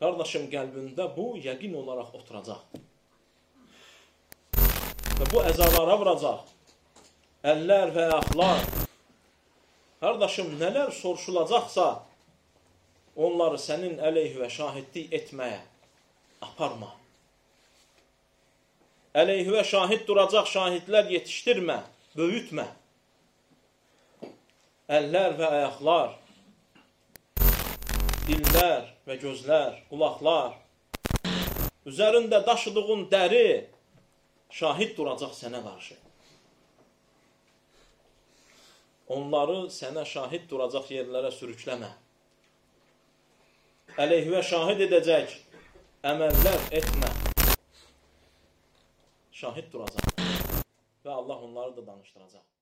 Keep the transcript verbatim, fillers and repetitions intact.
Qardaşım, qəlbində bu yəqin olaraq oturacaq. Və bu əzalara vuracaq. Əllər və ayaqlar. Qardaşım, nələr soruşulacaqsa, onları sənin əleyhivə şahidlik etməyə aparma. Əleyhivə şahid duracaq şahidlər yetişdirmə, böyütmə. Əllər və ayaqlar, dillər və gözlər, qulaqlar, üzərində daşıdığın dəri şahid duracaq sənə qarşı. Onları sənə şahid duracaq yerlərə sürükləmə. Əleyhivə şahid edəcək əməllər etmə. Şahid duracaq və Allah onları da danışdıracaq.